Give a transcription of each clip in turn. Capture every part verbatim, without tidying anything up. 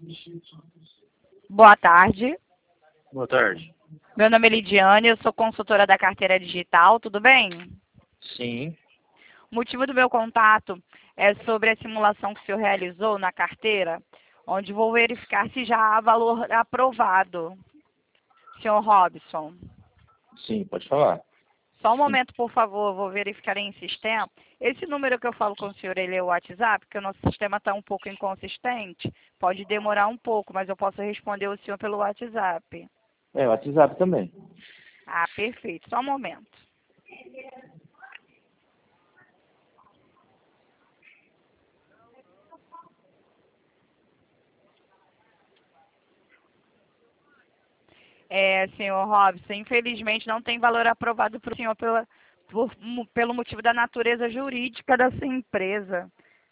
Boa tarde. Boa tarde. Meu nome é Lidiane, eu sou consultora da carteira digital, tudo bem? Sim. O motivo do meu contato é sobre a simulação que o senhor realizou na carteira, onde vou verificar se já há valor aprovado. senhor Robson. Sim, pode falar. Só um momento, por favor, vou verificar em sistema. Esse número que eu falo com o senhor, ele é o WhatsApp, porque o nosso sistema está um pouco inconsistente. Pode demorar um pouco, mas eu posso responder o senhor pelo WhatsApp. É, o WhatsApp também. Ah, perfeito. Só um momento. É, senhor Robson, infelizmente não tem valor aprovado para o senhor pela, por, pelo motivo da natureza jurídica da sua empresa.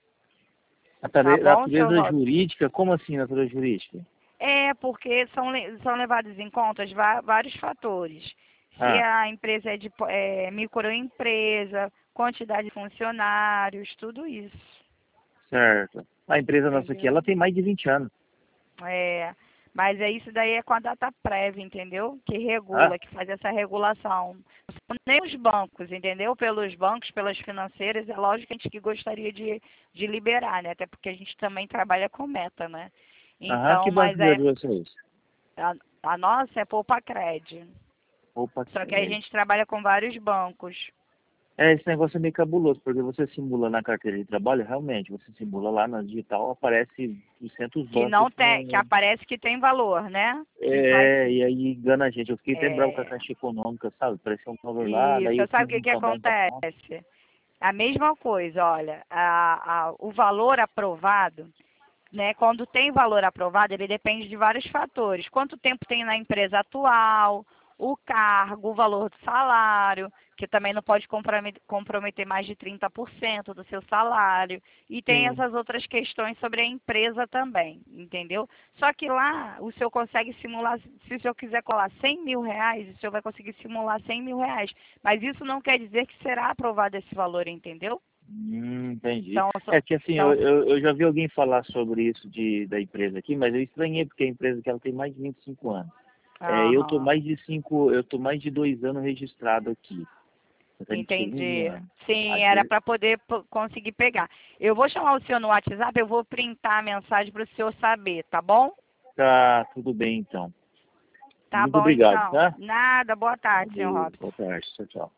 A Tá tare- bom, senhor natureza Robson? jurídica? Como assim natureza jurídica? É, porque são, le- são levados em conta va- vários fatores. Se Ah, a empresa é de po- é, microempresa, quantidade de funcionários, tudo isso. certo. A empresa nossa aqui, Entendeu? ela tem mais de vinte anos. É, mas é isso daí é com a data prévia, entendeu? Que Ah, regula, que faz essa regulação. Não são nem os bancos, entendeu? Pelos bancos, pelas financeiras, é lógico que a gente que gostaria de, de liberar, né? Até porque a gente também trabalha com meta, né? aham, que Então, banco mas que é é, de vocês? a, a nossa é Poupa Cred. Opa, Só que a é, gente trabalha com vários bancos. é, esse negócio é meio cabuloso, porque você simula na carteira de trabalho, realmente, você simula lá na digital, aparece duzentos Que bancos não tem, que com... aparece que tem valor, né? Que vai. É, e aí engana a gente. Eu fiquei até bravo com a É, Caixa Econômica, sabe? Parecia um valor lá, daí eu isso, sabe fiz o que, um que cadastro da conta. acontece? A mesma coisa, olha, a, a, o valor aprovado, né? Quando tem valor aprovado, ele depende de vários fatores. Quanto tempo tem na empresa atual, o cargo, o valor do salário, que também não pode compromet- comprometer mais de trinta por cento do seu salário. E tem Sim. essas outras questões sobre a empresa também, entendeu? Só que lá o senhor consegue simular, se o senhor quiser colar cem mil reais, o senhor vai conseguir simular cem mil reais. Mas isso não quer dizer que será aprovado esse valor, entendeu? Hum, entendi. Então, só- É que assim, eu, então eu, eu já vi alguém falar sobre isso de, da empresa aqui, mas eu estranhei porque a empresa que ela tem mais de vinte e cinco anos. É, eu tô aham. mais de cinco, eu tô mais de dois anos registrado aqui. Eu tô no segundo Entendi. ano. Sim, era Aqui, para poder po- conseguir pegar. Eu vou chamar o senhor no WhatsApp, eu vou printar a mensagem para o senhor saber, tá bom? tá tudo bem então. Tá Muito bom, obrigado, então. tá? Nada, boa tarde, senhor Valeu, Robson. boa tarde, tchau, tchau.